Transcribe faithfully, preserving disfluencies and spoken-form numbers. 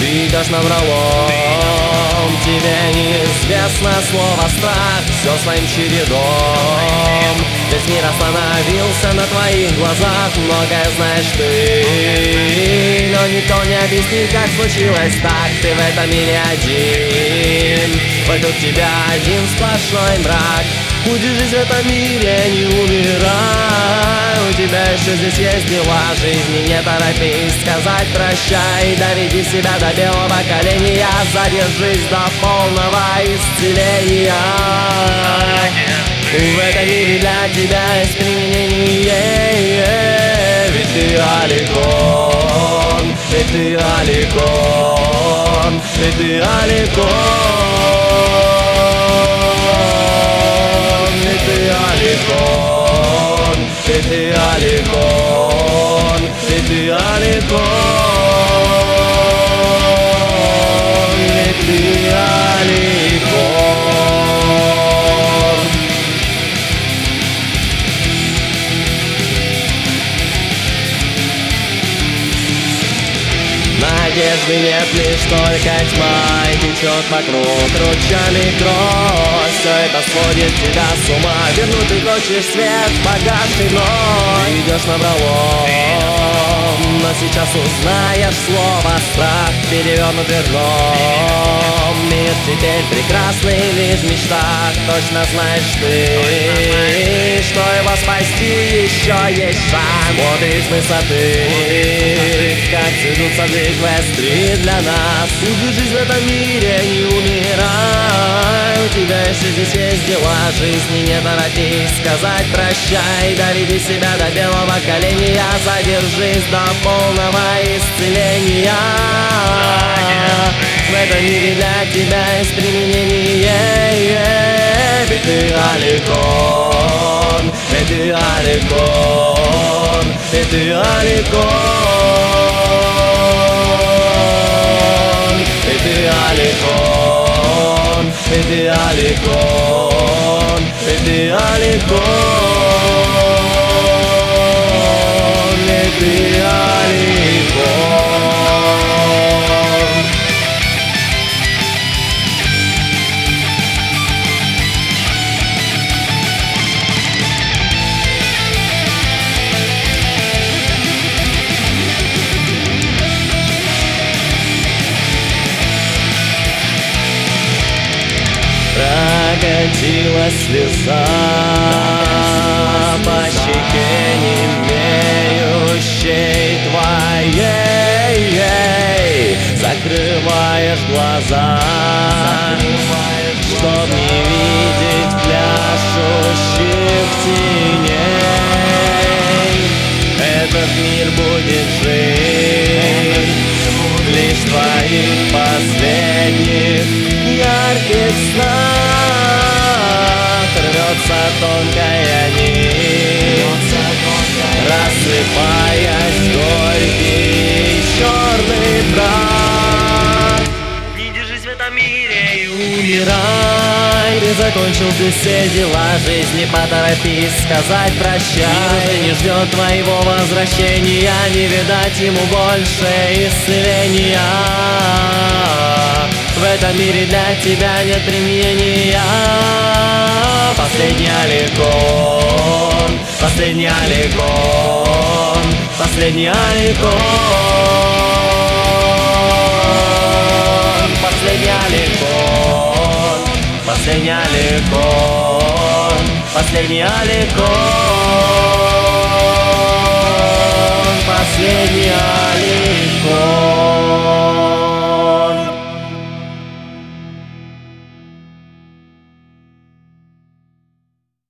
идешь навралом, тебе неизвестно слово страх, все своим чередом. Весь мир остановился на твоих глазах, многое знаешь ты, но никто не объяснит, как случилось так. Ты в этом мире один, вокруг тебя один сплошной мрак. Будешь жить в этом мире, не умирай, у тебя еще здесь есть дела жизни. Не торопись сказать прощай, доведи себя до белого коленя, задержись до полного исцеления. В этом мире для тебя есть применение, ведь ты Аликон, ведь ты Аликон, ведь ты Аликон, ведь ты Аликон, ведь ты Аликон, ведь ты Аликон, ведь ты Аликон. Надежды нет, лишь только тьма, и течет вокруг ручьями кровь. Все это сводит тебя с ума, вернуть ты хочешь свет, погасший вновь. Ты идешь навралом, но сейчас узнаешь слово страх, перевернут верном. Мир теперь прекрасный лишь в мечтах, точно знаешь ты, что его спасти еще есть шанс. Смотри с высоты, как цветут сады Квест-стрит для нас. Будешь жить в этом мире, не умирай, у тебя еще здесь есть дела жизни. Не торопись сказать прощай, доведи себя до белого коленя, задержись до полного исцеления. В этом мире для тебя есть применение, ведь ты Аликон, ведь ты Аликон, ведь ты Аликон, ведь ты Аликон, ведь ты Аликон, ведь ты Аликон, ведь ты Аликон. Прокатилась слеза по щеке немеющей твоей. Закрываешь глаза, чтоб не видеть пляшущих теней. Этот мир будет жить лишь в твоих последних ярких снах. Рвется тонкая нить, рассыпаясь горький черный прах. Не держись в этом мире и умирай, ты закончил ты все дела жизни, поторопись сказать прощай. Мир уже не ждет твоего возвращения, не видать ему больше исцеления. В этом мире для тебя нет применения. Последний Аликон, последний Аликон, последний Аликон, последний Аликон, последний Аликон, последний Аликон, последний Аликон.